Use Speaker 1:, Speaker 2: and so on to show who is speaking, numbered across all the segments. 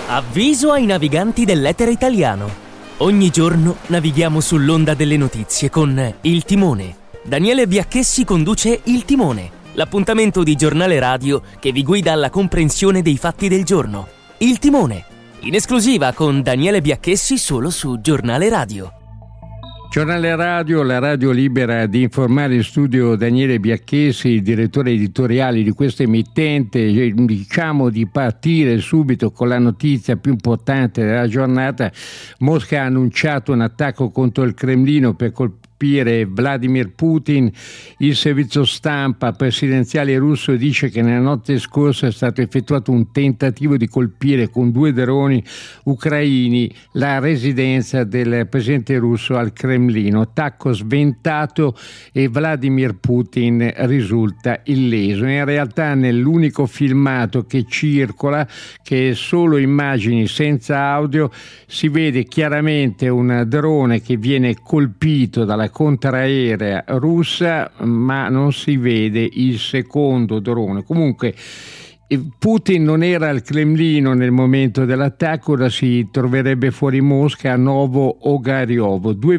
Speaker 1: Avviso ai naviganti dell'etere italiano. Ogni giorno navighiamo sull'onda delle notizie con Il Timone. Daniele Biacchessi conduce Il Timone, l'appuntamento di giornale radio che vi guida alla comprensione dei fatti del giorno. Il Timone, in esclusiva con Daniele Biacchessi solo su Giornale Radio.
Speaker 2: Giornale Radio, la radio libera di informare, in studio Daniele Biacchessi, direttore editoriale di questa emittente. Diciamo di partire subito con la notizia più importante della giornata. Mosca ha annunciato un attacco contro il Cremlino per colpire Vladimir Putin. Il servizio stampa presidenziale russo dice che nella notte scorsa è stato effettuato un tentativo di colpire con 2 droni ucraini la residenza del presidente russo al Cremlino. Attacco sventato e Vladimir Putin risulta illeso. In realtà nell'unico filmato che circola, che è solo immagini senza audio, si vede chiaramente un drone che viene colpito dalla contraerea russa, ma non si vede il secondo drone. Comunque Putin non era al Cremlino nel momento dell'attacco, ora si troverebbe fuori Mosca a Novo Ogariovo. 2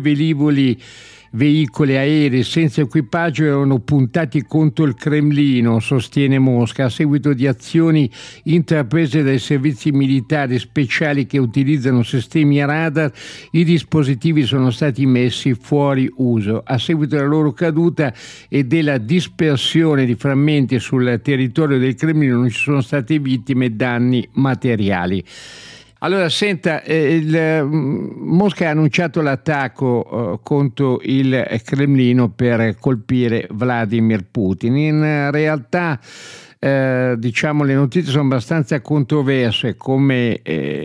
Speaker 2: veicoli aerei senza equipaggio erano puntati contro il Cremlino, sostiene Mosca, a seguito di azioni intraprese dai servizi militari speciali che utilizzano sistemi radar. I dispositivi sono stati messi fuori uso. A seguito della loro caduta e della dispersione di frammenti sul territorio del Cremlino non ci sono state vittime e danni materiali. Allora, senta, Mosca ha annunciato l'attacco contro il Cremlino per colpire Vladimir Putin. In realtà, diciamo, le notizie sono abbastanza controverse, come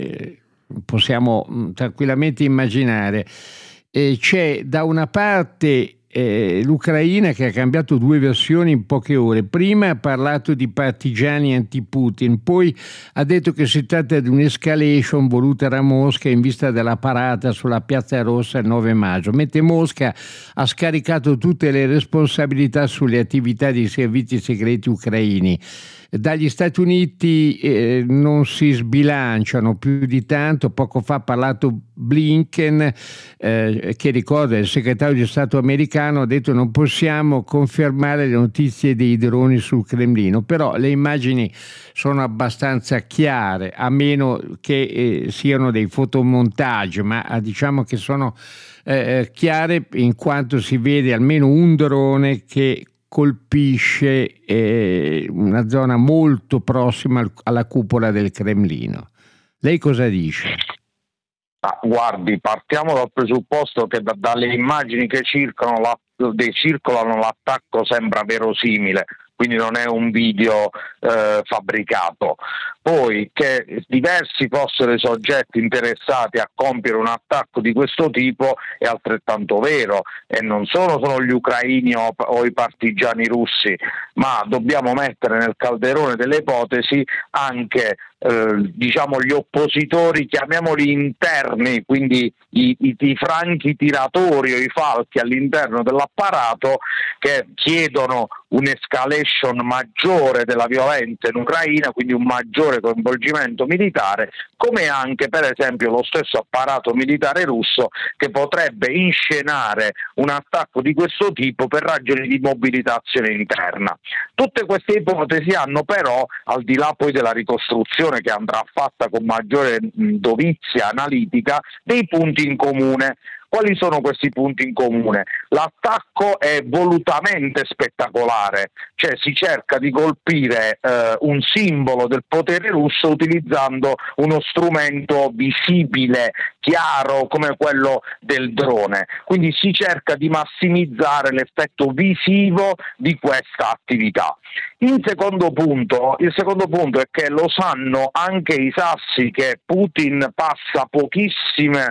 Speaker 2: possiamo tranquillamente immaginare. C'è da una parte l'Ucraina, che ha cambiato 2 versioni in poche ore. Prima ha parlato di partigiani anti-Putin, poi ha detto che si tratta di un'escalation voluta da Mosca in vista della parata sulla Piazza Rossa il 9 maggio, mentre Mosca ha scaricato tutte le responsabilità sulle attività dei servizi segreti ucraini. Dagli Stati Uniti non si sbilanciano più di tanto. Poco fa ha parlato Blinken, che ricorda il segretario di Stato americano, ha detto: non possiamo confermare le notizie dei droni sul Cremlino, però le immagini sono abbastanza chiare, a meno che siano dei fotomontaggi, ma diciamo che sono chiare, in quanto si vede almeno un drone che colpisce una zona molto prossima alla cupola del Cremlino. Lei cosa dice?
Speaker 3: Guardi, partiamo dal presupposto che dalle immagini che circolano l'attacco sembra verosimile, quindi non è un video fabbricato. Poi che diversi fossero i soggetti interessati a compiere un attacco di questo tipo è altrettanto vero, e non sono solo gli ucraini o i partigiani russi, ma dobbiamo mettere nel calderone delle ipotesi anche diciamo gli oppositori, chiamiamoli interni, quindi i franchi tiratori o i falchi all'interno dell'apparato, che chiedono un'escalation maggiore della violenza in Ucraina, quindi un maggiore coinvolgimento militare, come anche per esempio lo stesso apparato militare russo, che potrebbe inscenare un attacco di questo tipo per ragioni di mobilitazione interna. Tutte queste ipotesi hanno però, al di là poi della ricostruzione che andrà fatta con maggiore dovizia analitica, dei punti in comune. Quali sono questi punti in comune? L'attacco è volutamente spettacolare, cioè si cerca di colpire un simbolo del potere russo utilizzando uno strumento visibile, chiaro, come quello del drone. Quindi si cerca di massimizzare l'effetto visivo di questa attività. Il secondo punto è che lo sanno anche i sassi che Putin passa pochissime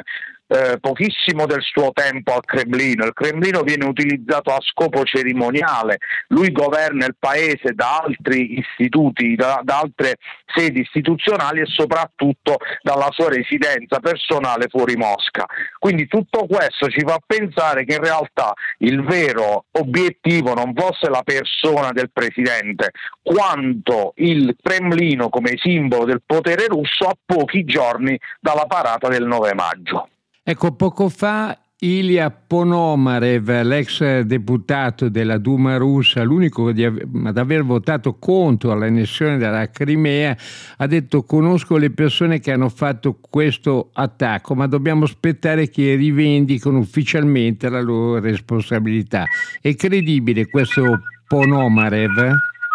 Speaker 3: pochissimo del suo tempo al Cremlino. Il Cremlino viene utilizzato a scopo cerimoniale, lui governa il paese da altri istituti, da altre sedi istituzionali e soprattutto dalla sua residenza personale fuori Mosca. Quindi tutto questo ci fa pensare che in realtà il vero obiettivo non fosse la persona del presidente, quanto il Cremlino come simbolo del potere russo a pochi giorni dalla parata del 9 maggio.
Speaker 2: Ecco, poco fa Ilya Ponomarev, l'ex deputato della Duma russa, l'unico ad aver votato contro l'annessione della Crimea, ha detto: conosco le persone che hanno fatto questo attacco, ma dobbiamo aspettare che rivendicano ufficialmente la loro responsabilità. È credibile questo Ponomarev?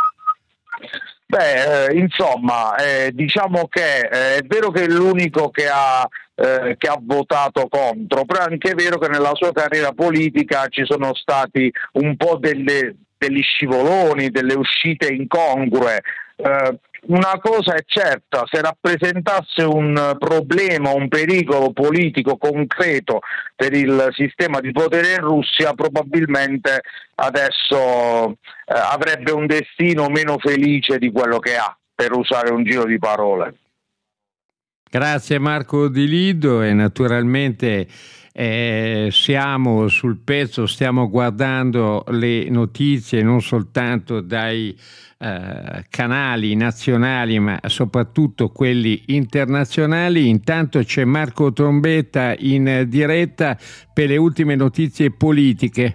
Speaker 3: Insomma, diciamo che è vero che è l'unico che ha votato contro, però è anche vero che nella sua carriera politica ci sono stati un po' degli scivoloni, delle uscite incongrue. Una cosa è certa: se rappresentasse un problema, un pericolo politico concreto per il sistema di potere in Russia, probabilmente adesso avrebbe un destino meno felice di quello che ha, per usare un giro di parole.
Speaker 2: Grazie Marco Di Lido, e naturalmente siamo sul pezzo, stiamo guardando le notizie non soltanto dai canali nazionali ma soprattutto quelli internazionali. Intanto c'è Marco Trombetta in diretta per le ultime notizie politiche.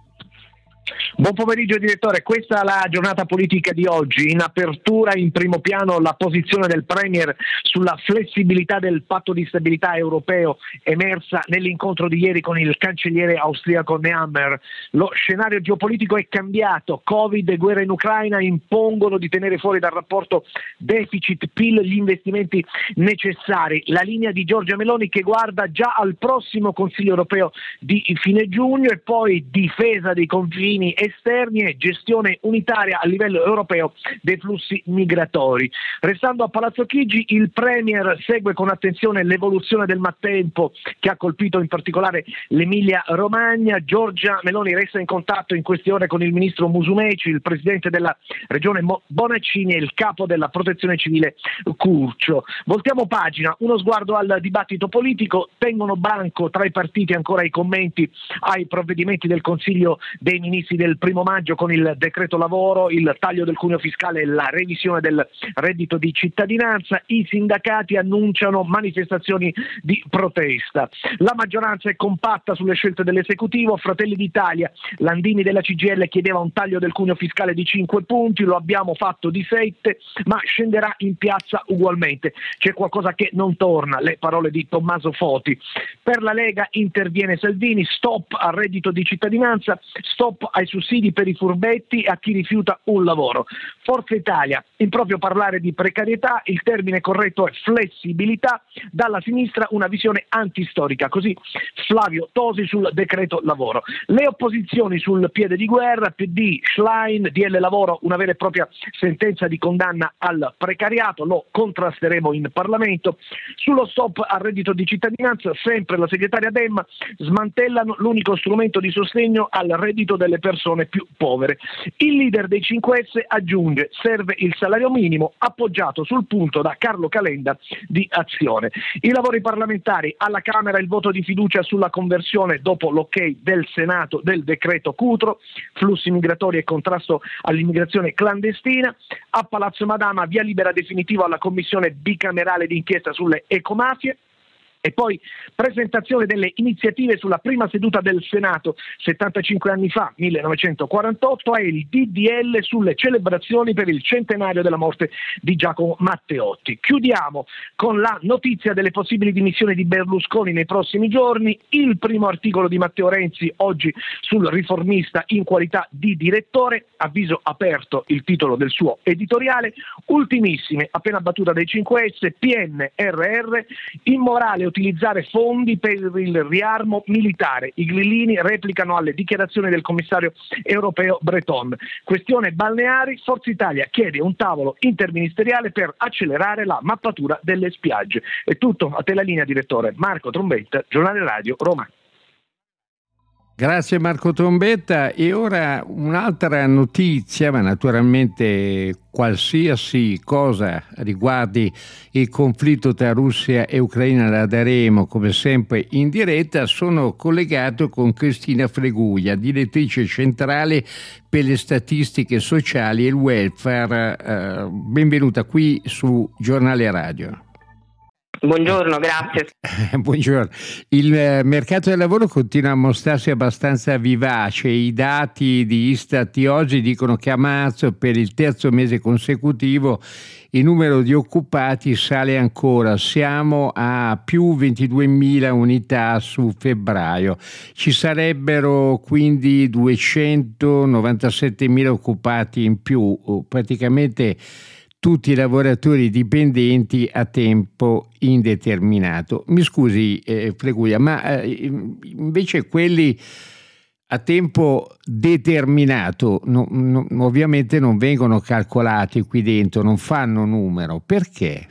Speaker 4: Buon pomeriggio direttore, questa è la giornata politica di oggi. In apertura, in primo piano, la posizione del Premier sulla flessibilità del patto di stabilità europeo emersa nell'incontro di ieri con il cancelliere austriaco Nehammer. Lo scenario geopolitico è cambiato, Covid e guerra in Ucraina impongono di tenere fuori dal rapporto deficit-PIL gli investimenti necessari. La linea di Giorgia Meloni che guarda già al prossimo Consiglio europeo di fine giugno, e poi difesa dei confini esterni e gestione unitaria a livello europeo dei flussi migratori. Restando a Palazzo Chigi, il Premier segue con attenzione l'evoluzione del maltempo che ha colpito in particolare l'Emilia Romagna. Giorgia Meloni resta in contatto in queste ore con il ministro Musumeci, il presidente della regione Bonaccini e il capo della protezione civile Curcio. Voltiamo pagina, uno sguardo al dibattito politico. Tengono banco tra i partiti ancora i commenti ai provvedimenti del Consiglio dei Ministri del 1 maggio con il decreto lavoro, il taglio del cuneo fiscale e la revisione del reddito di cittadinanza. I sindacati annunciano manifestazioni di protesta. La maggioranza è compatta sulle scelte dell'esecutivo. Fratelli d'Italia, Landini della CGIL chiedeva un taglio del cuneo fiscale di 5 punti, lo abbiamo fatto di 7, ma scenderà in piazza ugualmente. C'è qualcosa che non torna, le parole di Tommaso Foti. Per la Lega interviene Salvini: stop al reddito di cittadinanza, stop ai sussidi per i furbetti e a chi rifiuta un lavoro. Forza Italia, improprio parlare di precarietà, il termine corretto è flessibilità. Dalla sinistra una visione antistorica, così Flavio Tosi sul decreto lavoro. Le opposizioni sul piede di guerra, PD, Schlein, DL Lavoro, una vera e propria sentenza di condanna al precariato, lo contrasteremo in Parlamento. Sullo stop al reddito di cittadinanza, sempre la segretaria Demma, smantellano l'unico strumento di sostegno al reddito delle persone più povere. Il leader dei 5S aggiunge: serve il salario minimo, appoggiato sul punto da Carlo Calenda di Azione. I lavori parlamentari, alla Camera il voto di fiducia sulla conversione dopo l'ok del Senato del decreto Cutro, flussi migratori e contrasto all'immigrazione clandestina. A Palazzo Madama via libera definitiva alla commissione bicamerale d'inchiesta sulle ecomafie. E poi presentazione delle iniziative sulla prima seduta del Senato 75 anni fa, 1948, e il DDL sulle celebrazioni per il centenario della morte di Giacomo Matteotti. Chiudiamo con la notizia delle possibili dimissioni di Berlusconi nei prossimi giorni. Il primo articolo di Matteo Renzi oggi sul Riformista in qualità di direttore, avviso aperto il titolo del suo editoriale. Ultimissime, appena battuta dai 5S, PNRR, immorale utilizzare fondi per il riarmo militare. I grillini replicano alle dichiarazioni del commissario europeo Breton. Questione balneari, Forza Italia chiede un tavolo interministeriale per accelerare la mappatura delle spiagge. È tutto, a te la linea, direttore. Marco Trombetta, Giornale Radio, Roma.
Speaker 2: Grazie Marco Trombetta. E ora un'altra notizia, ma naturalmente qualsiasi cosa riguardi il conflitto tra Russia e Ucraina la daremo come sempre in diretta. Sono collegato con Cristina Freguglia, direttrice centrale per le statistiche sociali e il welfare. Benvenuta qui su Giornale Radio.
Speaker 5: Buongiorno, grazie.
Speaker 2: Buongiorno. Il mercato del lavoro continua a mostrarsi abbastanza vivace. I dati di Istat di oggi dicono che a marzo, per il terzo mese consecutivo, il numero di occupati sale ancora. Siamo a più 22.000 unità su febbraio. Ci sarebbero quindi 297.000 occupati in più, praticamente tutti i lavoratori dipendenti a tempo indeterminato. Mi scusi, Freguglia, ma invece quelli a tempo determinato ovviamente non vengono calcolati qui dentro, non fanno numero. Perché?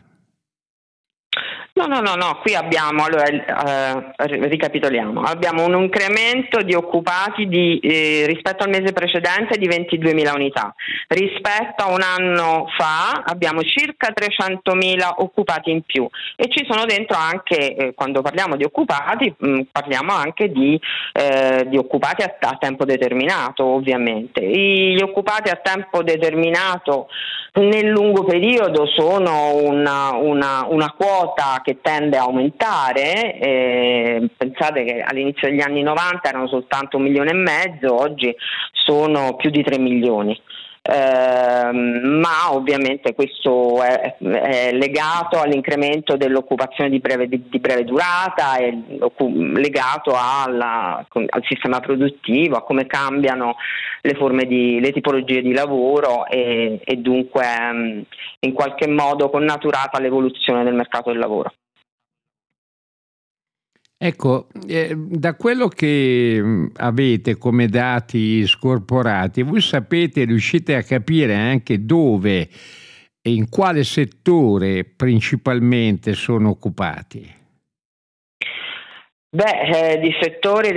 Speaker 5: No, qui abbiamo, ricapitoliamo, abbiamo un incremento di occupati rispetto al mese precedente di 22.000 unità. Rispetto a un anno fa abbiamo circa 300.000 occupati in più e ci sono dentro anche, quando parliamo di occupati, parliamo anche di occupati a tempo determinato, ovviamente. Gli occupati a tempo determinato nel lungo periodo sono una quota che tende a aumentare. Pensate che all'inizio degli anni 90 erano soltanto 1,5 milioni, oggi sono più di 3 milioni. Ma ovviamente questo è legato all'incremento dell'occupazione di breve durata, è legato al sistema produttivo, a come cambiano le tipologie di lavoro e dunque in qualche modo connaturata all'evoluzione del mercato del lavoro.
Speaker 2: Ecco, da quello che avete come dati scorporati, voi riuscite a capire anche dove e in quale settore principalmente sono occupati?
Speaker 5: Di settori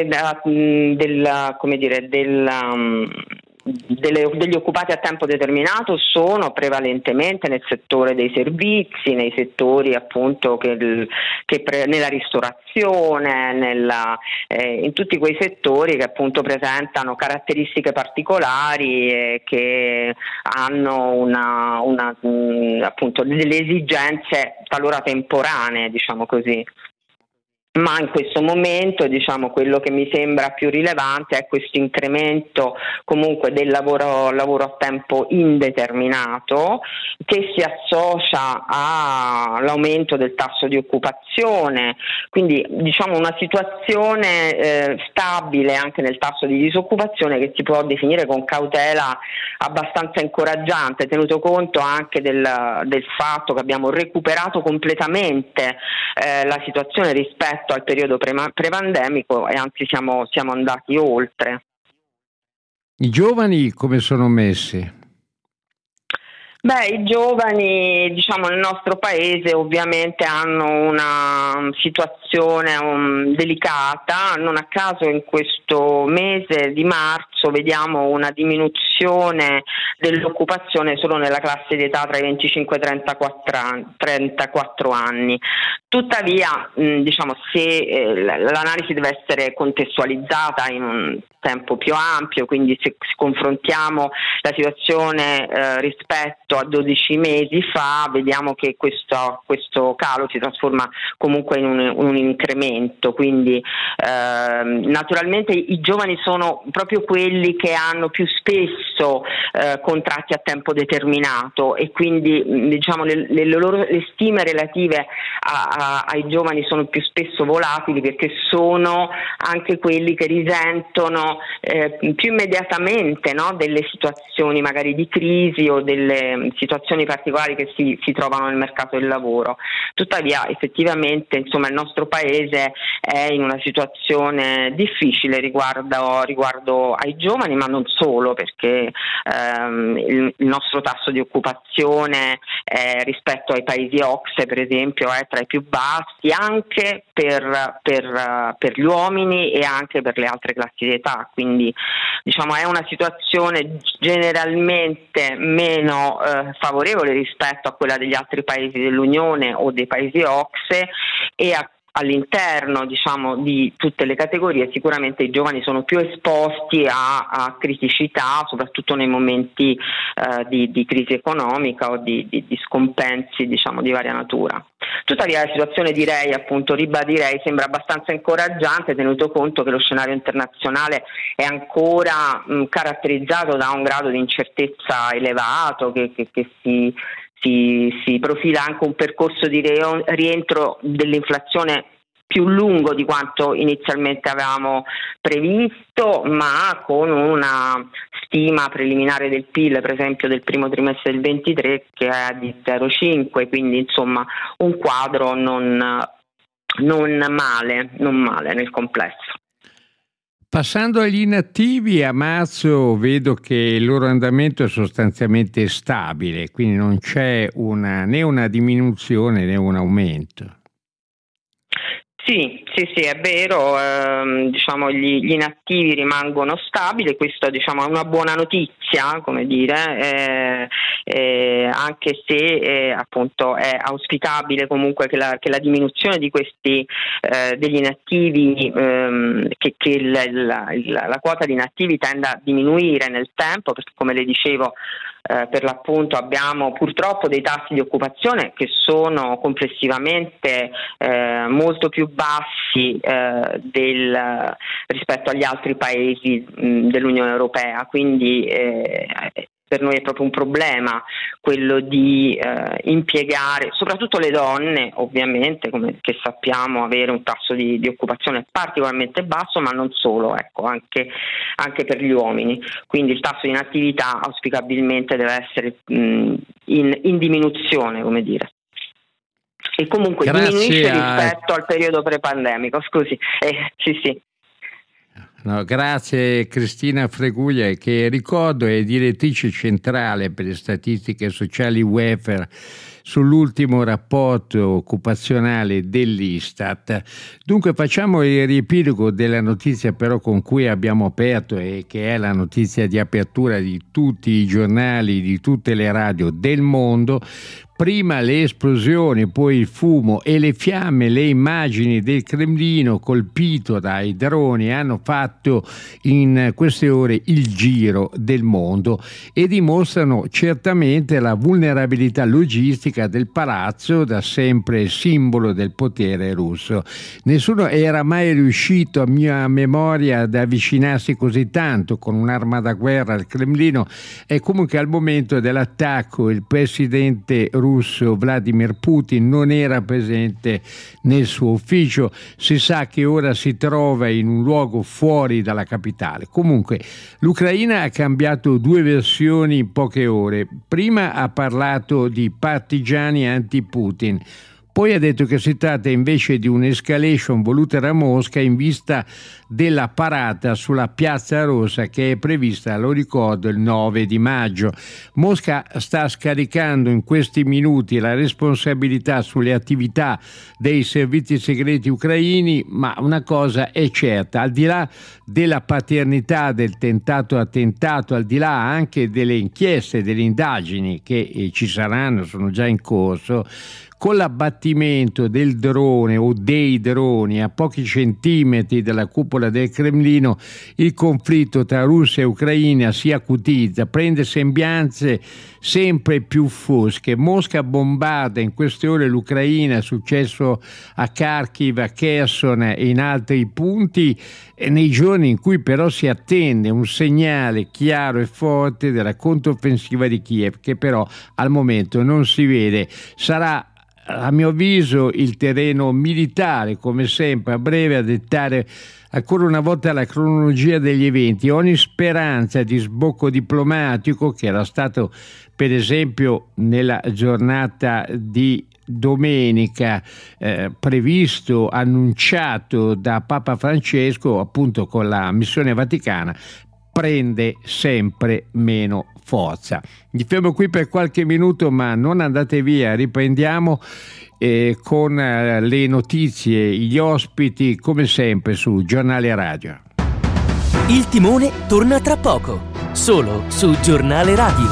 Speaker 5: degli occupati a tempo determinato sono prevalentemente nel settore dei servizi, nei settori appunto nella ristorazione, in tutti quei settori che appunto presentano caratteristiche particolari e che hanno appunto delle esigenze talora temporanee, diciamo così. Ma in questo momento, quello che mi sembra più rilevante è questo incremento comunque del lavoro a tempo indeterminato, che si associa all'aumento del tasso di occupazione, quindi una situazione stabile anche nel tasso di disoccupazione che si può definire con cautela abbastanza incoraggiante, tenuto conto anche del fatto che abbiamo recuperato completamente la situazione rispetto al periodo pre-pandemico e anzi siamo andati oltre.
Speaker 2: I giovani come sono messi?
Speaker 5: I giovani, nel nostro paese ovviamente hanno una situazione delicata. Non a caso in questo mese di marzo vediamo una diminuzione dell'occupazione solo nella classe di età tra i 25 e i 34 anni. Tuttavia, se l'analisi deve essere contestualizzata in un tempo più ampio, quindi se confrontiamo la situazione rispetto a 12 mesi fa, vediamo che questo calo si trasforma comunque in un incremento, quindi naturalmente i giovani sono proprio quelli che hanno più spesso contratti a tempo determinato e quindi le stime relative ai giovani sono più spesso volatili perché sono anche quelli che risentono vivono più immediatamente, no, delle situazioni magari di crisi o delle situazioni particolari che si trovano nel mercato del lavoro. Tuttavia effettivamente, insomma, il nostro paese è in una situazione difficile riguardo ai giovani, ma non solo, perché il nostro tasso di occupazione rispetto ai paesi OCSE, per esempio, è tra i più bassi anche per gli uomini e anche per le altre classi di età, quindi diciamo è una situazione generalmente meno favorevole rispetto a quella degli altri paesi dell'Unione o dei paesi OCSE, e all'interno, diciamo, di tutte le categorie sicuramente i giovani sono più esposti a criticità, soprattutto nei momenti di crisi economica o di scompensi, diciamo, di varia natura. Tuttavia la situazione, ribadirei, sembra abbastanza incoraggiante, tenuto conto che lo scenario internazionale è ancora caratterizzato da un grado di incertezza elevato, che si profila anche un percorso di rientro dell'inflazione più lungo di quanto inizialmente avevamo previsto, ma con una stima preliminare del PIL, per esempio del primo trimestre del 23, che è di 0,5, quindi insomma un quadro non male nel complesso.
Speaker 2: Passando agli inattivi, a marzo vedo che il loro andamento è sostanzialmente stabile, quindi non c'è né una diminuzione né un aumento.
Speaker 5: Sì, è vero, diciamo gli inattivi rimangono stabili, questo diciamo è una buona notizia, come dire, anche se appunto è auspicabile comunque che la diminuzione di questi degli inattivi, che la quota di inattivi tenda a diminuire nel tempo, perché come le dicevo per l'appunto abbiamo purtroppo dei tassi di occupazione che sono complessivamente molto più bassi rispetto agli altri paesi dell'Unione Europea, quindi per noi è proprio un problema quello di impiegare, soprattutto le donne, ovviamente, come che sappiamo, avere un tasso di occupazione particolarmente basso, ma non solo, ecco, anche per gli uomini. Quindi il tasso di inattività auspicabilmente deve essere in diminuzione, come dire. E comunque diminuisce rispetto al periodo prepandemico, scusi. Sì.
Speaker 2: No, grazie Cristina Freguglia, che ricordo è direttrice centrale per le statistiche sociali welfare sull'ultimo rapporto occupazionale dell'Istat. Dunque facciamo il riepilogo della notizia però con cui abbiamo aperto, e che è la notizia di apertura di tutti i giornali, di tutte le radio del mondo. Prima le esplosioni, poi il fumo e le fiamme, le immagini del Cremlino colpito dai droni hanno fatto in queste ore il giro del mondo e dimostrano certamente la vulnerabilità logistica del palazzo, da sempre simbolo del potere russo. Nessuno era mai riuscito, a mia memoria, ad avvicinarsi così tanto con un'arma da guerra al Cremlino, e comunque al momento dell'attacco il presidente russo Vladimir Putin non era presente nel suo ufficio. Si sa che ora si trova in un luogo fuori dalla capitale. Comunque l'Ucraina ha cambiato due versioni in poche ore. Prima ha parlato di partigiani anti-Putin, poi ha detto che si tratta invece di un'escalation voluta da Mosca in vista della parata sulla Piazza Rossa che è prevista, lo ricordo, il 9 di maggio. Mosca sta scaricando in questi minuti la responsabilità sulle attività dei servizi segreti ucraini, ma una cosa è certa: al di là della paternità del tentato attentato, al di là anche delle inchieste, delle indagini che ci saranno, sono già in corso, con l'abbattimento del drone o dei droni a pochi centimetri dalla cupola del Cremlino, il conflitto tra Russia e Ucraina si acutizza, prende sembianze sempre più fosche. Mosca bombarda in queste ore l'Ucraina, è successo a Kharkiv, a Kherson e in altri punti, nei giorni in cui però si attende un segnale chiaro e forte della controffensiva di Kiev, che però al momento non si vede. Sarà a mio avviso il terreno militare, come sempre, a breve a dettare ancora una volta la cronologia degli eventi. Ogni speranza di sbocco diplomatico, che era stato per esempio nella giornata di domenica previsto, annunciato da Papa Francesco, appunto con la missione vaticana, prende sempre meno forza. Mi fermo qui per qualche minuto, ma non andate via, riprendiamo con le notizie, gli ospiti, come sempre su Giornale Radio.
Speaker 1: Il timone torna tra poco, solo su Giornale Radio.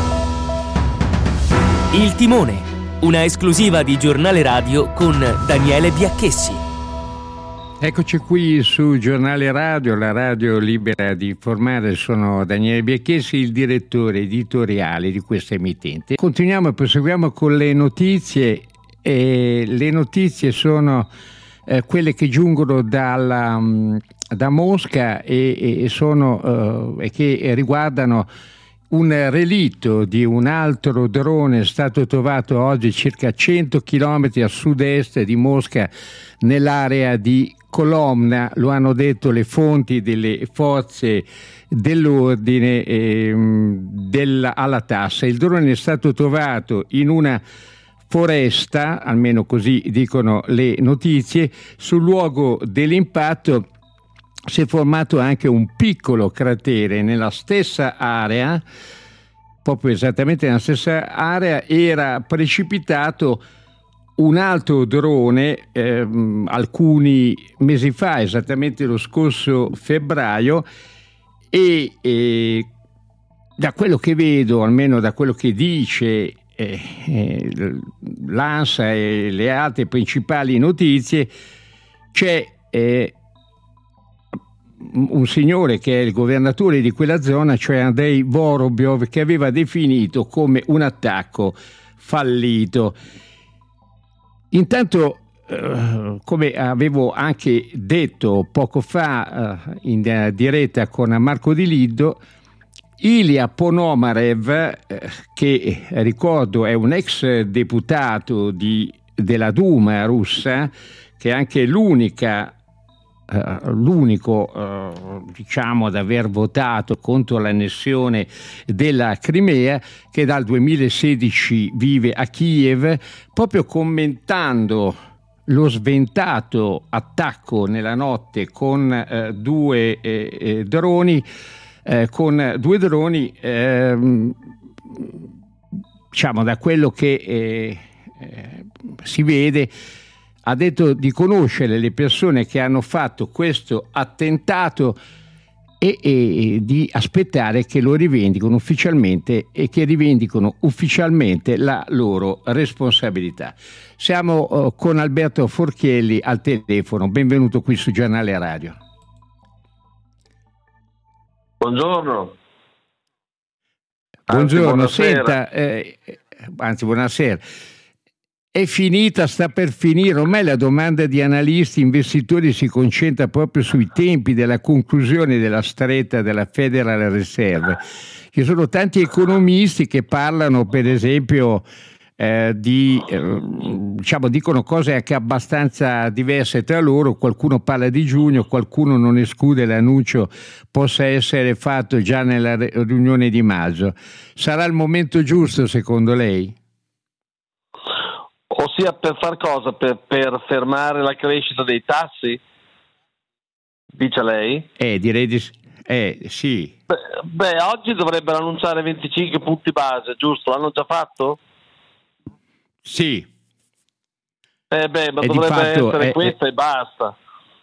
Speaker 1: Il timone, una esclusiva di Giornale Radio con Daniele Biacchessi.
Speaker 2: Eccoci qui su Giornale Radio, la radio libera di informare. Sono Daniele Biacchessi, il direttore editoriale di questa emittente. Continuiamo e proseguiamo con le notizie. Le notizie sono quelle che giungono da Mosca e che riguardano un relitto di un altro drone stato trovato oggi circa 100 km a sud-est di Mosca, nell'area di Kolomna. Lo hanno detto le fonti delle forze dell'ordine alla TASS. Il drone è stato trovato in una foresta, almeno così dicono le notizie. Sul luogo dell'impatto si è formato anche un piccolo cratere nella stessa area, proprio esattamente nella stessa area era precipitato un altro drone alcuni mesi fa, esattamente lo scorso febbraio, e da quello che vedo, almeno da quello che dice l'ANSA e le altre principali notizie, c'è un signore che è il governatore di quella zona, cioè Andrei Vorobyov, che aveva definito come un attacco fallito. Intanto, come avevo anche detto poco fa in diretta con Marco Di Liddo, Ilya Ponomarev, che ricordo è un ex deputato della Duma russa, che è anche l'unico diciamo ad aver votato contro l'annessione della Crimea, che dal 2016 vive a Kiev, proprio commentando lo sventato attacco nella notte con due droni, diciamo, da quello che si vede, ha detto di conoscere le persone che hanno fatto questo attentato e di aspettare che lo rivendicano ufficialmente e che rivendicano ufficialmente la loro responsabilità. Siamo con Alberto Forchielli al telefono. Benvenuto qui su Giornale Radio.
Speaker 6: Buongiorno.
Speaker 2: Buongiorno,
Speaker 6: buonasera.
Speaker 2: Senta, buonasera. È finita, sta per finire, ormai la domanda di analisti, investitori si concentra proprio sui tempi della conclusione della stretta della Federal Reserve. Ci sono tanti economisti che parlano, per esempio, dicono cose anche abbastanza diverse tra loro. Qualcuno parla di giugno, qualcuno non esclude l'annuncio possa essere fatto già nella riunione di maggio. Sarà il momento giusto, secondo lei?
Speaker 6: Ossia, per far cosa? Per fermare la crescita dei tassi? Dice lei?
Speaker 2: Direi di sì.
Speaker 6: Beh, oggi dovrebbero annunciare 25 punti base, giusto? L'hanno già fatto?
Speaker 2: Sì.
Speaker 6: Ma dovrebbe essere questo e basta.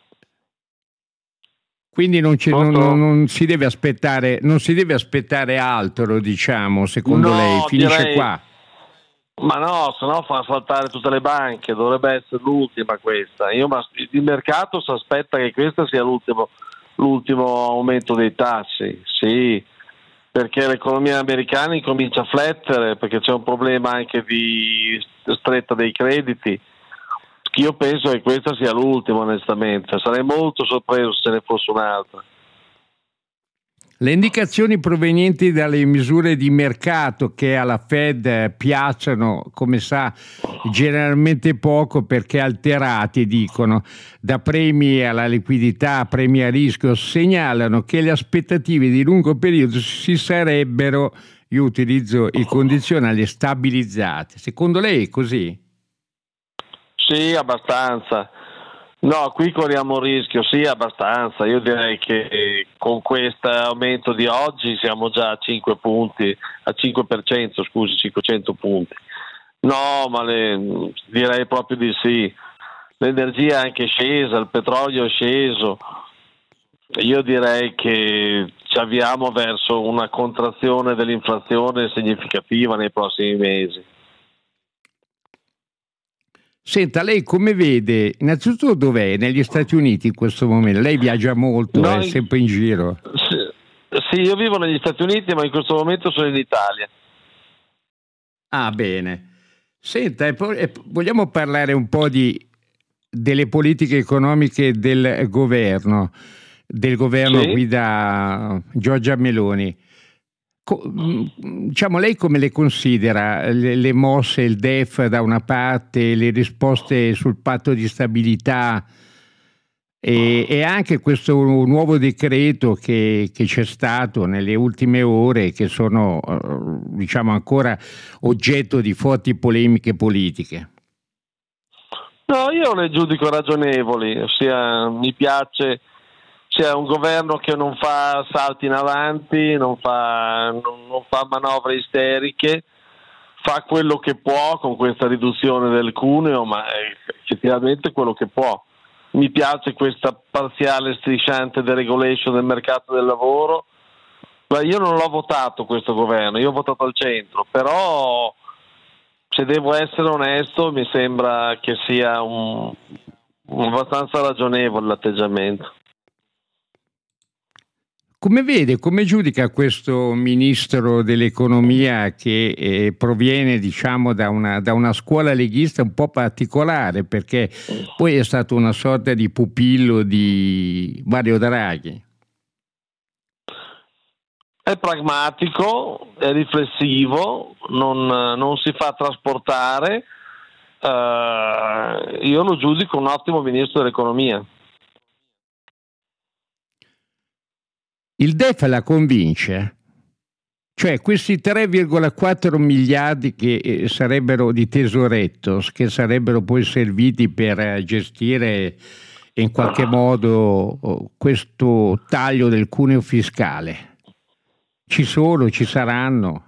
Speaker 2: Quindi non si deve aspettare altro, diciamo, secondo lei? Finisce qua?
Speaker 6: Ma no, se no fa saltare tutte le banche, dovrebbe essere l'ultima questa. Il mercato si aspetta che questo sia l'ultimo aumento dei tassi, sì, perché l'economia americana incomincia a flettere, perché c'è un problema anche di stretta dei crediti. Io penso che questa sia l'ultima, onestamente. Sarei molto sorpreso se ne fosse un'altra.
Speaker 2: Le indicazioni provenienti dalle misure di mercato che alla Fed piacciono, come sa, generalmente poco perché alterati, dicono, da premi alla liquidità, premi a rischio, segnalano che le aspettative di lungo periodo si sarebbero, io utilizzo i condizionali, stabilizzate. Secondo lei è così?
Speaker 6: Sì, abbastanza. No, qui corriamo un rischio, sì, abbastanza. Io direi che con questo aumento di oggi siamo già a 5 punti, a 5%, scusi, 500 punti. No, ma direi proprio di sì. L'energia è anche scesa, il petrolio è sceso. Io direi che ci avviamo verso una contrazione dell'inflazione significativa nei prossimi mesi.
Speaker 2: Senta, lei come vede, innanzitutto dov'è? Negli Stati Uniti in questo momento? Lei viaggia molto, è sempre in giro.
Speaker 6: Sì, io vivo negli Stati Uniti, ma in questo momento sono in Italia.
Speaker 2: Ah, bene. Senta, vogliamo parlare un po' delle politiche economiche del governo
Speaker 6: Sì.
Speaker 2: qui da Giorgia Meloni. Diciamo, lei come le considera le mosse, il DEF da una parte, le risposte sul patto di stabilità e anche questo nuovo decreto che c'è stato nelle ultime ore, che sono diciamo ancora oggetto di forti polemiche politiche?
Speaker 6: No, io le giudico ragionevoli, ossia mi piace sia un governo che non fa salti in avanti, non fa manovre isteriche, fa quello che può con questa riduzione del cuneo, ma è effettivamente quello che può. Mi piace questa parziale strisciante deregulation del mercato del lavoro. Io non l'ho votato questo governo, io ho votato al centro, però se devo essere onesto mi sembra che sia un abbastanza ragionevole l'atteggiamento.
Speaker 2: Come vede, come giudica questo ministro dell'economia che proviene, diciamo, da una scuola leghista un po' particolare, perché poi è stato una sorta di pupillo di Mario Draghi?
Speaker 6: È pragmatico, è riflessivo, non si fa trasportare. Io lo giudico un ottimo ministro dell'economia.
Speaker 2: Il DEF la convince? Cioè questi 3,4 miliardi che sarebbero di tesoretto, che sarebbero poi serviti per gestire in qualche modo questo taglio del cuneo fiscale, ci sono, ci saranno?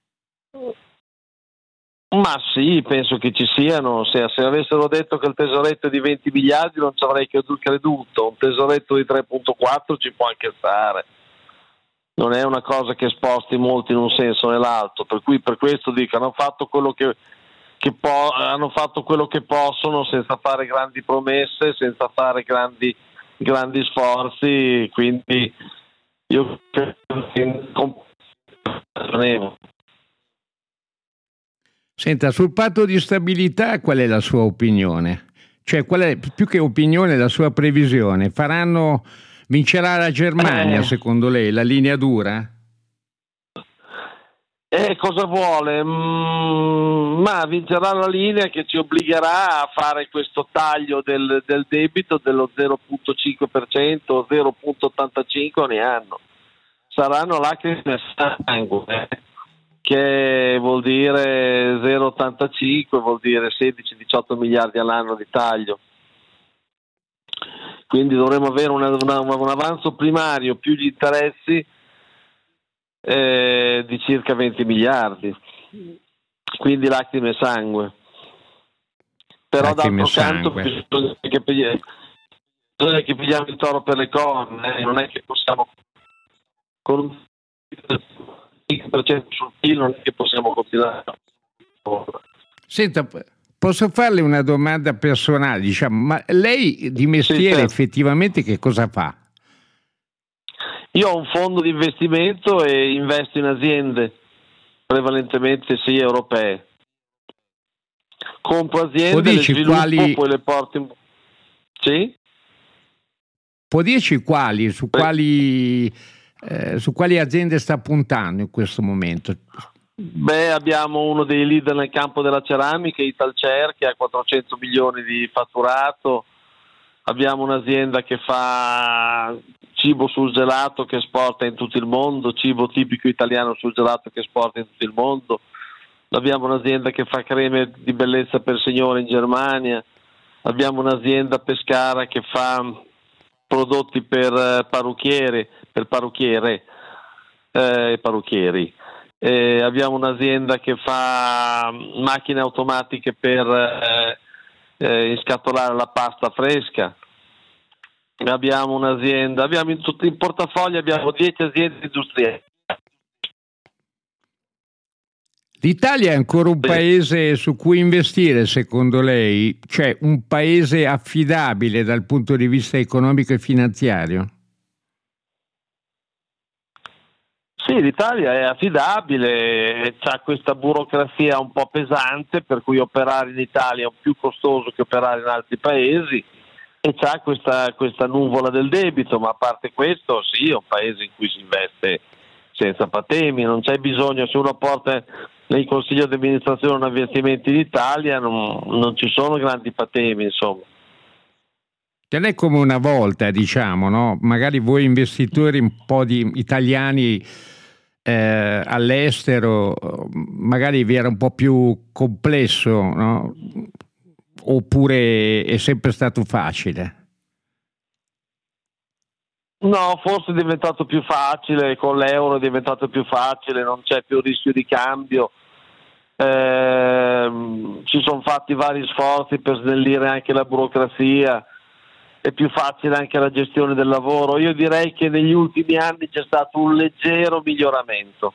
Speaker 6: Ma sì, penso che ci siano. Se avessero detto che il tesoretto è di 20 miliardi non ci avrei creduto. Un tesoretto di 3,4 ci può anche stare. Non è una cosa che sposti molto in un senso o nell'altro, per cui per questo dico hanno fatto quello hanno fatto quello che possono senza fare grandi promesse, senza fare grandi sforzi, quindi io credo.
Speaker 2: Senta, sul patto di stabilità qual è la sua opinione? Cioè qual è, più che opinione, la sua previsione? Vincerà la Germania, secondo lei, la linea dura?
Speaker 6: Cosa vuole? Ma vincerà la linea che ci obbligherà a fare questo taglio del debito dello 0,5% o 0,85% ogni anno. Saranno lacrime e sangue, che vuol dire 0,85, vuol dire 16-18 miliardi all'anno di taglio. Quindi dovremo avere un avanzo primario più gli interessi di circa 20 miliardi, quindi lacrime e sangue. Però d'altro canto bisogna che pigliamo il toro per le corna, non è che possiamo con un 5% sul PIL non è che possiamo continuare.
Speaker 2: Senta, posso farle una domanda personale, diciamo, ma lei di mestiere
Speaker 6: sì, certo.
Speaker 2: Effettivamente che cosa fa?
Speaker 6: Io ho un fondo di investimento e investo in aziende, prevalentemente sì, europee. Compro aziende, le sviluppo, poi le porto in... Sì?
Speaker 2: Può dirci quali su quali aziende sta puntando in questo momento?
Speaker 6: Beh, abbiamo uno dei leader nel campo della ceramica, Italcer, che ha 400 milioni di fatturato. Abbiamo un'azienda che fa cibo surgelato che esporta in tutto il mondo, cibo tipico italiano surgelato che esporta in tutto il mondo. Abbiamo un'azienda che fa creme di bellezza per signore in Germania. Abbiamo un'azienda Pescara che fa prodotti per parrucchieri. Abbiamo un'azienda che fa macchine automatiche per inscatolare la pasta fresca. Abbiamo in portafoglio abbiamo 10 aziende industriali.
Speaker 2: L'Italia è ancora un paese su cui investire, secondo lei? Cioè un paese affidabile dal punto di vista economico e finanziario?
Speaker 6: Sì, l'Italia è affidabile, c'ha questa burocrazia un po' pesante, per cui operare in Italia è più costoso che operare in altri paesi, e c'ha questa nuvola del debito, ma a parte questo sì, è un paese in cui si investe senza patemi, non c'è bisogno, se uno porta nel consiglio di amministrazione investimenti in Italia non ci sono grandi patemi, insomma.
Speaker 2: Non è come una volta, diciamo, no? Magari voi investitori un po' di italiani all'estero, magari vi era un po' più complesso, no? Oppure è sempre stato facile?
Speaker 6: No, forse è diventato più facile, con l'euro è diventato più facile, non c'è più rischio di cambio, ci sono fatti vari sforzi per snellire anche la burocrazia, è più facile anche la gestione del lavoro. Io direi che negli ultimi anni c'è stato un leggero miglioramento.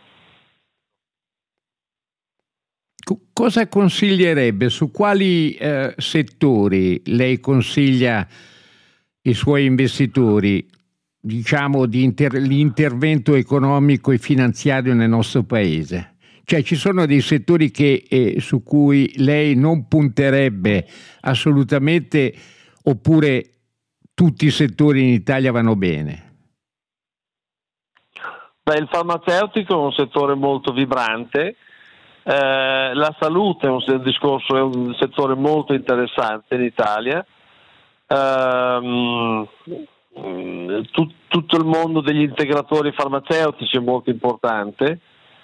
Speaker 2: Cosa consiglierebbe? Su quali settori lei consiglia i suoi investitori, diciamo, l'intervento economico e finanziario nel nostro paese? Cioè ci sono dei settori su cui lei non punterebbe assolutamente, oppure tutti i settori in Italia vanno bene?
Speaker 6: Beh, il farmaceutico è un settore molto vibrante, la salute è un settore molto interessante in Italia, tutto il mondo degli integratori farmaceutici è molto importante,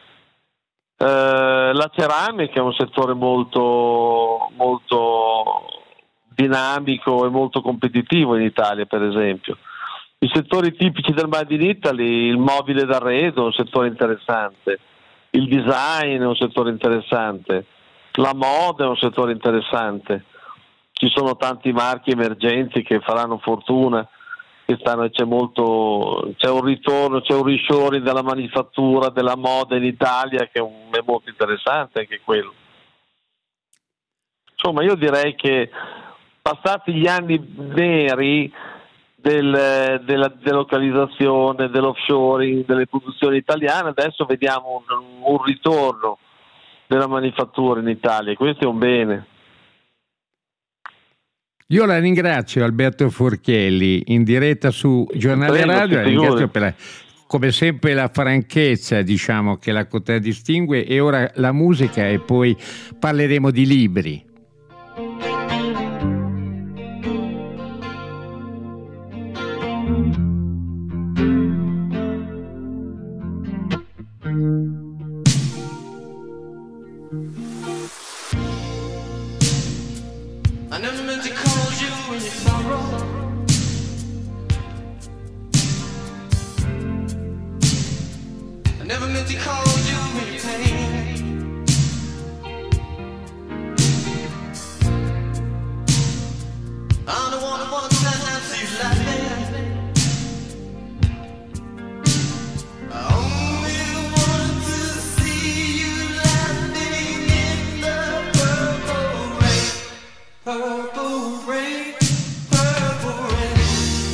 Speaker 6: la ceramica è un settore molto, molto dinamico e molto competitivo in Italia, per esempio. I settori tipici del Made in Italy, il mobile d'arredo è un settore interessante, il design è un settore interessante, la moda è un settore interessante, ci sono tanti marchi emergenti che faranno fortuna, c'è un ritorno, c'è un reshoring della manifattura, della moda in Italia che è molto interessante anche quello. Insomma, io direi che passati gli anni neri della delocalizzazione, dell'offshoring, delle produzioni italiane, adesso vediamo un ritorno della manifattura in Italia, e questo è un bene.
Speaker 2: Io la ringrazio, Alberto Forchielli, in diretta su Giornale Radio, la ringrazio per come sempre la franchezza, diciamo, che la contraddistingue, e ora la musica e poi parleremo di libri.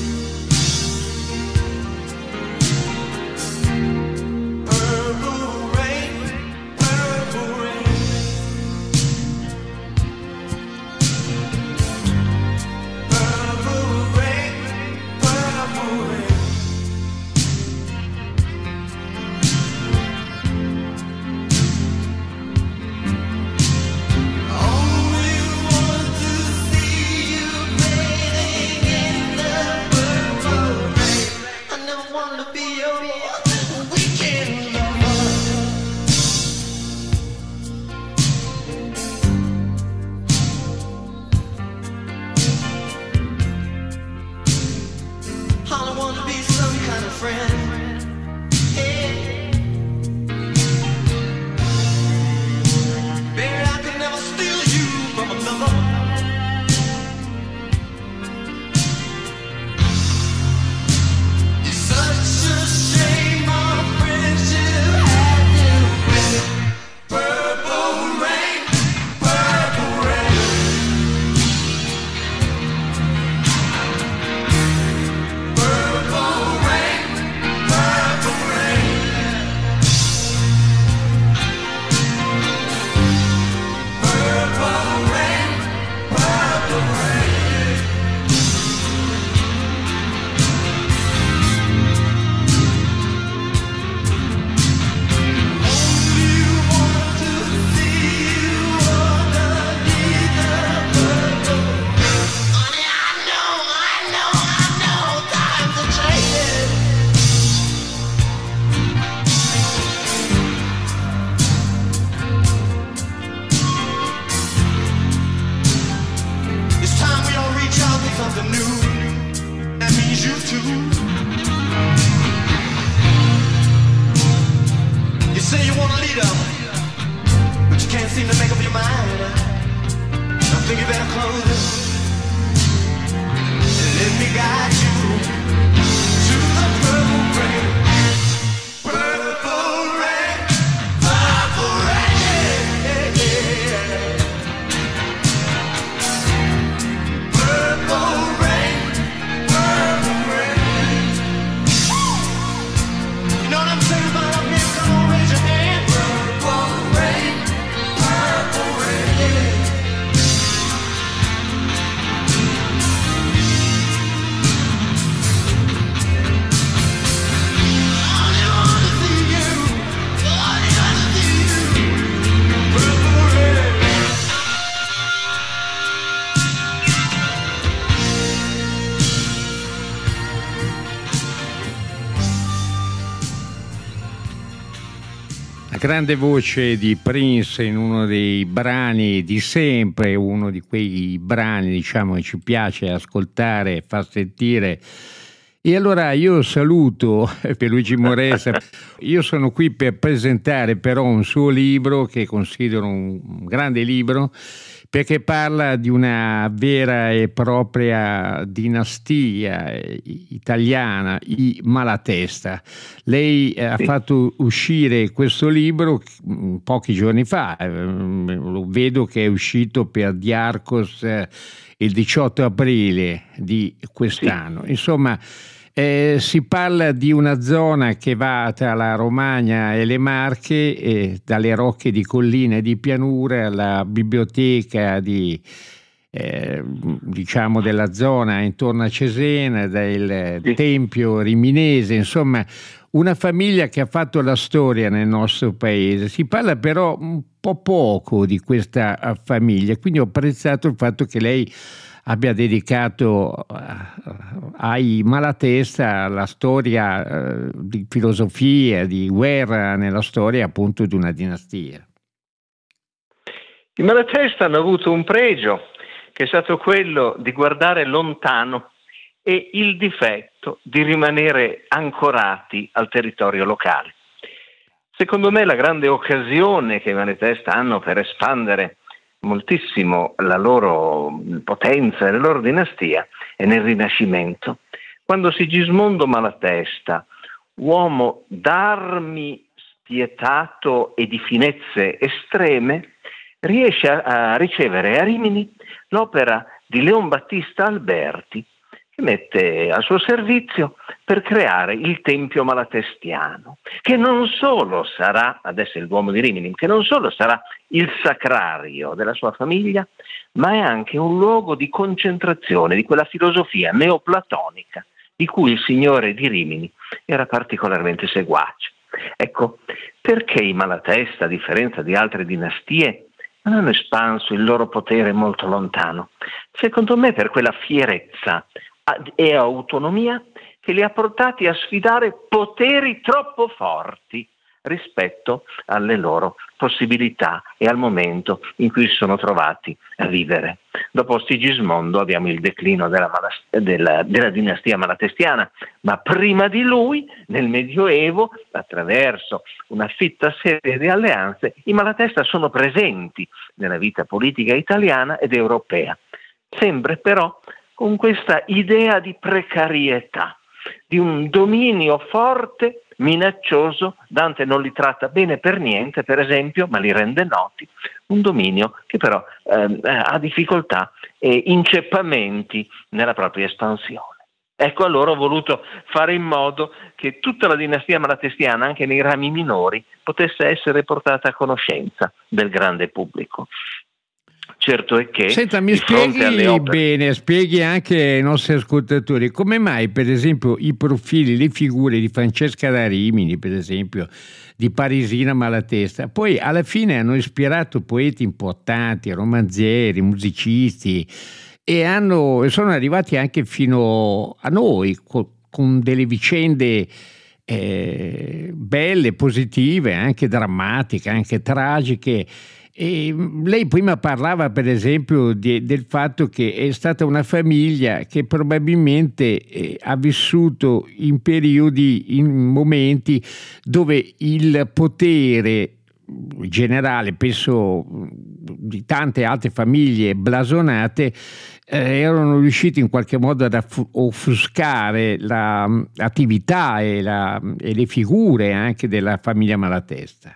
Speaker 7: Purple think you better close it. Let me guide you to the purple rain. Purple rain, purple rain, yeah, yeah. Purple rain, purple rain. You know what I'm saying about up here? Come on, raise your hand. Purple rain, purple rain.
Speaker 2: La grande voce di Prince in uno dei brani di sempre, uno di quei brani, diciamo, che ci piace ascoltare e far sentire. E allora io saluto Pierluigi Moressa. Io sono qui per presentare però un suo libro che considero un grande libro, perché parla di una vera e propria dinastia italiana, i Malatesta. Lei ha fatto uscire questo libro pochi giorni fa, lo vedo che è uscito per Diarcos il 18 aprile di quest'anno. Insomma, si parla di una zona che va tra la Romagna e le Marche, dalle rocche di collina e di pianura, la biblioteca diciamo della zona intorno a Cesena, del Tempio Riminese, insomma una famiglia che ha fatto la storia nel nostro paese. Si parla però un po' poco di questa famiglia, quindi ho apprezzato il fatto che lei abbia dedicato ai Malatesta la storia di filosofia, di guerra nella storia appunto di una dinastia.
Speaker 8: I Malatesta hanno avuto un pregio che è stato quello di guardare lontano e il difetto di rimanere ancorati al territorio locale. Secondo me la grande occasione che i Malatesta hanno per espandere moltissimo la loro potenza e la loro dinastia è nel Rinascimento, quando Sigismondo Malatesta, uomo d'armi spietato e di finezze estreme, riesce a ricevere a Rimini l'opera di Leon Battista Alberti, che mette a suo servizio per creare il Tempio Malatestiano, che non solo sarà, adesso è il Duomo di Rimini, che non solo sarà il sacrario della sua famiglia, ma è anche un luogo di concentrazione di quella filosofia neoplatonica di cui il signore di Rimini era particolarmente seguace. Ecco, perché i Malatesta, a differenza di altre dinastie, non hanno espanso il loro potere molto lontano? Secondo me per quella fierezza e autonomia che li ha portati a sfidare poteri troppo forti rispetto alle loro possibilità e al momento in cui si sono trovati a vivere. Dopo Sigismondo abbiamo il declino della dinastia malatestiana, ma prima di lui, nel Medioevo, attraverso una fitta serie di alleanze, i Malatesta sono presenti nella vita politica italiana ed europea, sempre però con questa idea di precarietà, di un dominio forte, minaccioso. Dante non li tratta bene per niente, per esempio, ma li rende noti, un dominio che però ha difficoltà e inceppamenti nella propria espansione. Ecco, allora ho voluto fare in modo che tutta la dinastia malatestiana, anche nei rami minori, potesse essere portata a conoscenza del grande pubblico. Certo è che
Speaker 2: Senta, mi spieghi bene, spieghi anche ai nostri ascoltatori come mai, per esempio, i profili, le figure di Francesca da Rimini, per esempio, di Parisina Malatesta, poi alla fine hanno ispirato poeti importanti, romanzieri, musicisti e sono arrivati anche fino a noi con delle vicende belle, positive, anche drammatiche, anche tragiche. E lei prima parlava per esempio del fatto che è stata una famiglia che probabilmente ha vissuto in periodi, in momenti dove il potere generale, penso di tante altre famiglie blasonate, erano riusciti in qualche modo ad offuscare l'attività e le figure anche della famiglia Malatesta.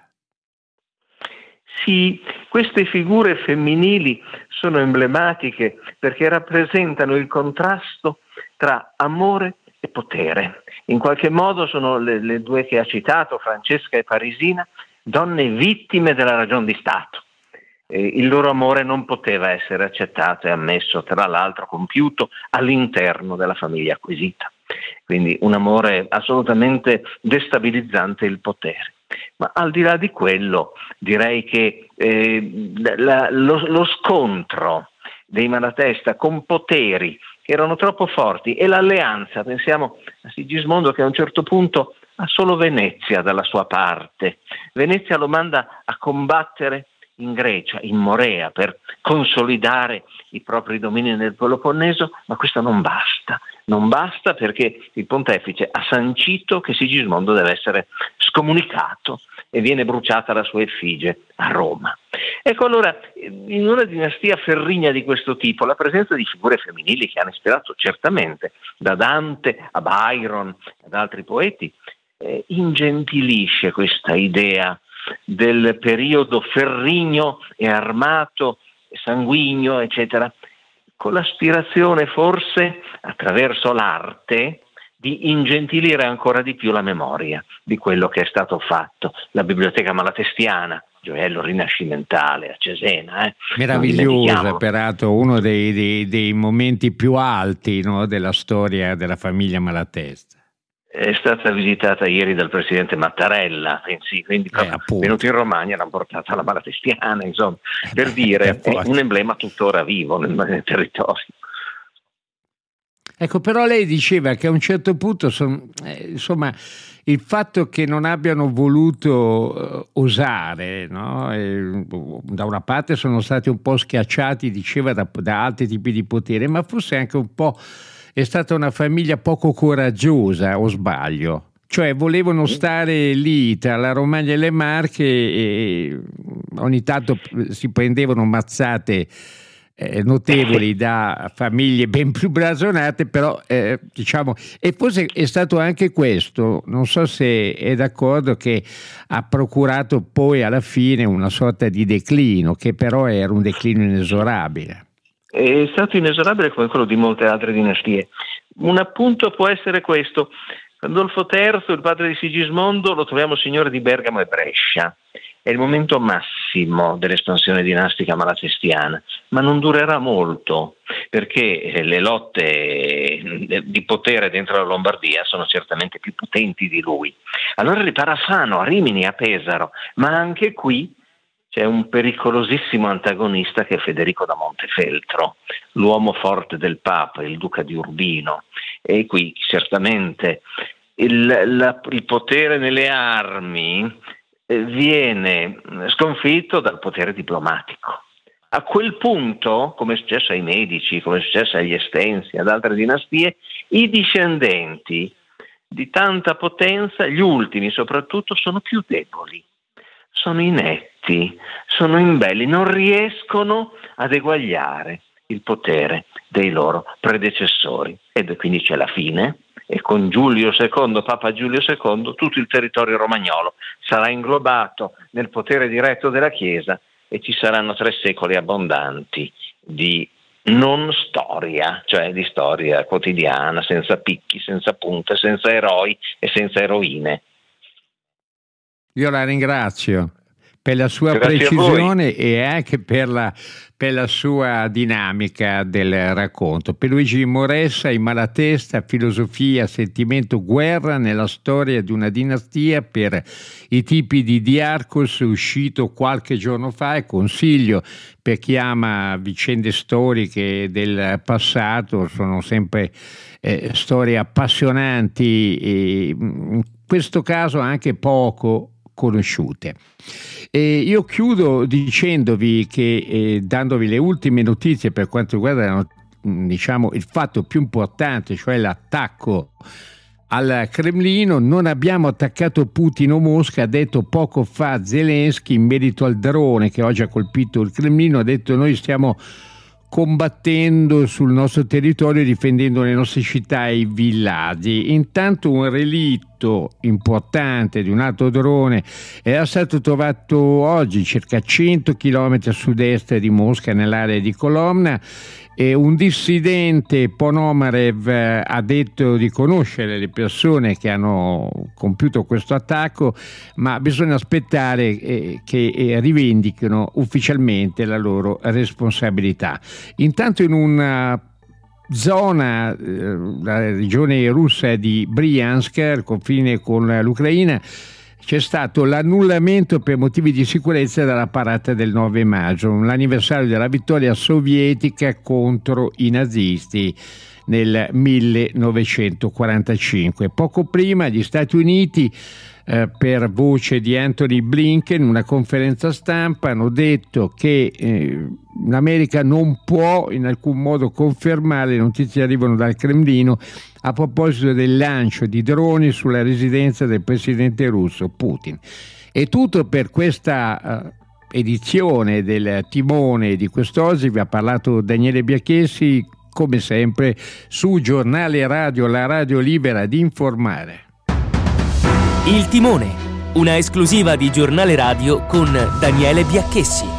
Speaker 8: Sì, queste figure femminili sono emblematiche perché rappresentano il contrasto tra amore e potere. In qualche modo sono le due che ha citato, Francesca e Parisina, donne vittime della ragion di Stato. Il loro amore non poteva essere accettato e ammesso, tra l'altro compiuto all'interno della famiglia acquisita. Quindi un amore assolutamente destabilizzante il potere. Ma al di là di quello direi che lo scontro dei Malatesta con poteri che erano troppo forti e l'alleanza, pensiamo a Sigismondo che a un certo punto ha solo Venezia dalla sua parte. Venezia lo manda a combattere in Grecia, in Morea, per consolidare i propri domini nel Peloponneso, ma questo non basta. Non basta perché il pontefice ha sancito che Sigismondo deve essere scomunicato e viene bruciata la sua effigie a Roma. Ecco, allora, in una dinastia ferrigna di questo tipo, la presenza di figure femminili che hanno ispirato certamente da Dante a Byron, ad altri poeti, ingentilisce questa idea del periodo ferrigno e armato, sanguigno, eccetera, con l'aspirazione forse, attraverso l'arte, di ingentilire ancora di più la memoria di quello che è stato fatto. La biblioteca malatestiana, gioiello rinascimentale a Cesena.
Speaker 2: Meravigliosa, peraltro uno dei momenti più alti, no, della storia della famiglia Malatesta.
Speaker 8: È stata visitata ieri dal presidente Mattarella, quindi venuto in Romagna l'hanno portata alla Malatestiana, insomma, per dire, è un emblema tuttora vivo nel territorio.
Speaker 2: Ecco, però lei diceva che a un certo punto, insomma, il fatto che non abbiano voluto osare, no? Da una parte sono stati un po' schiacciati, diceva, da altri tipi di potere, ma forse anche un po' è stata una famiglia poco coraggiosa, o sbaglio? Cioè volevano stare lì tra la Romagna e le Marche e ogni tanto si prendevano mazzate notevoli da famiglie ben più blasonate, però diciamo, e forse è stato anche questo, non so se è d'accordo, che ha procurato poi alla fine una sorta di declino, che però era un declino inesorabile.
Speaker 8: È stato inesorabile come quello di molte altre dinastie. Un appunto può essere questo: Pandolfo III, il padre di Sigismondo, lo troviamo signore di Bergamo e Brescia. È il momento massimo dell'espansione dinastica malatestiana, ma non durerà molto, perché le lotte di potere dentro la Lombardia sono certamente più potenti di lui. Allora ripara a Fano, a Rimini, a Pesaro, ma anche qui c'è un pericolosissimo antagonista che è Federico da Montefeltro, l'uomo forte del Papa, il duca di Urbino, e qui certamente il potere nelle armi viene sconfitto dal potere diplomatico. A quel punto, come è successo ai Medici, come è successo agli Estensi, ad altre dinastie, i discendenti di tanta potenza, gli ultimi soprattutto, sono più deboli, sono inetti, sono imbelli, non riescono ad eguagliare il potere dei loro predecessori, ed quindi c'è la fine. E con Giulio II, Papa Giulio II, tutto il territorio romagnolo sarà inglobato nel potere diretto della Chiesa e ci saranno 3 secoli abbondanti di non storia, cioè di storia quotidiana, senza picchi, senza punte, senza eroi e senza eroine.
Speaker 2: Io la ringrazio per la sua precisione e anche per la sua dinamica del racconto. Per Luigi Moressa, in Malatesta, filosofia, sentimento, guerra nella storia di una dinastia, per i tipi di Diarcos, uscito qualche giorno fa, e consiglio per chi ama vicende storiche del passato, sono sempre storie appassionanti e in questo caso anche poco conosciute. Io chiudo dicendovi che, dandovi le ultime notizie per quanto riguarda, diciamo, il fatto più importante, cioè l'attacco al Cremlino. Non abbiamo attaccato Putin o Mosca, ha detto poco fa Zelensky in merito al drone che oggi ha colpito il Cremlino. Ha detto: noi stiamo combattendo sul nostro territorio, difendendo le nostre città e i villaggi. Intanto un relitto importante di un altro drone era stato trovato oggi circa 100 km a sud-est di Mosca, nell'area di Kolomna, e un dissidente, Ponomarev, ha detto di conoscere le persone che hanno compiuto questo attacco, ma bisogna aspettare che rivendichino ufficialmente la loro responsabilità. Intanto in una zona, la regione russa di Bryansk, al confine con l'Ucraina, c'è stato l'annullamento per motivi di sicurezza della parata del 9 maggio, l'anniversario della vittoria sovietica contro i nazisti nel 1945. Poco prima gli Stati Uniti, per voce di Anthony Blinken, in una conferenza stampa hanno detto che l'America non può in alcun modo confermare, le notizie arrivano dal Cremlino, a proposito del lancio di droni sulla residenza del presidente russo Putin. È tutto per questa edizione del Timone di quest'oggi. Vi ha parlato Daniele Biacchessi, come sempre su Giornale Radio, la radio libera di informare.
Speaker 1: Il Timone, una esclusiva di Giornale Radio con Daniele Biacchessi.